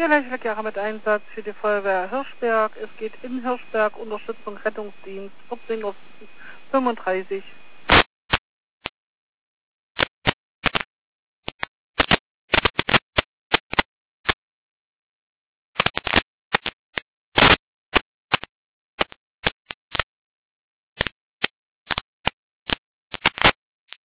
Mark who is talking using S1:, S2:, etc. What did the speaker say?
S1: Hier Lechleck mit Einsatz für die Feuerwehr Hirschberg. Es geht in Hirschberg, Unterstützung Rettungsdienst, Ortsing 35.